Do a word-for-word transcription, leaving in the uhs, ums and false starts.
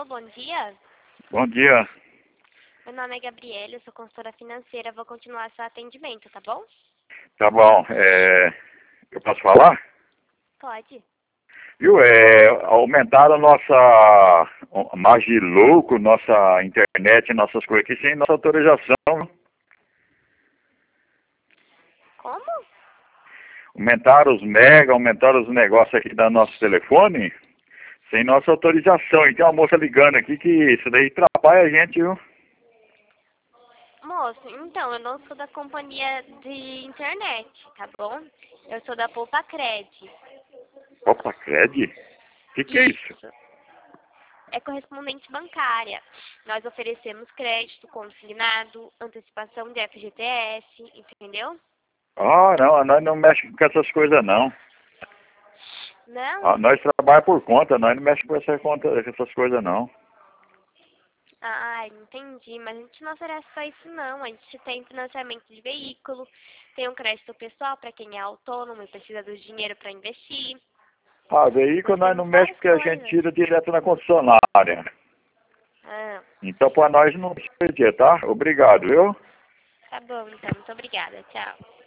Alô, bom dia. Bom dia. Meu nome é Gabriela, eu sou consultora financeira. Vou continuar seu atendimento, tá bom? Tá bom. É, eu posso falar? Pode. Viu? É, aumentaram a nossa margem de lucro, nossa internet, nossas coisas aqui sem nossa autorização. Como? Aumentaram os mega, aumentaram os negócios aqui do nosso telefone sem nossa autorização. E tem uma moça ligando aqui que isso daí atrapalha a gente, viu? Moço, então, eu não sou da companhia de internet, tá bom? Eu sou da Poupa Cred. Opa, Cred? O que, que é isso? Isso. É correspondente bancária. Nós oferecemos crédito consignado, antecipação de F G T S, entendeu? Ah, não, nós não mexemos com essas coisas, não. Ah, Não? nós trabalhamos por conta, nós não mexemos com essa conta, com essas coisas, não. Ah, entendi. Mas a gente não oferece só isso, não. A gente tem financiamento de veículo, tem um crédito pessoal para quem é autônomo e precisa do dinheiro para investir. Ah, veículo Nós nós não temos mexemos várias porque a gente coisas. tira direto na concessionária. Ah, Então, para nós não precisa, tá? Obrigado, viu? tá bom, então. Muito obrigada. Tchau.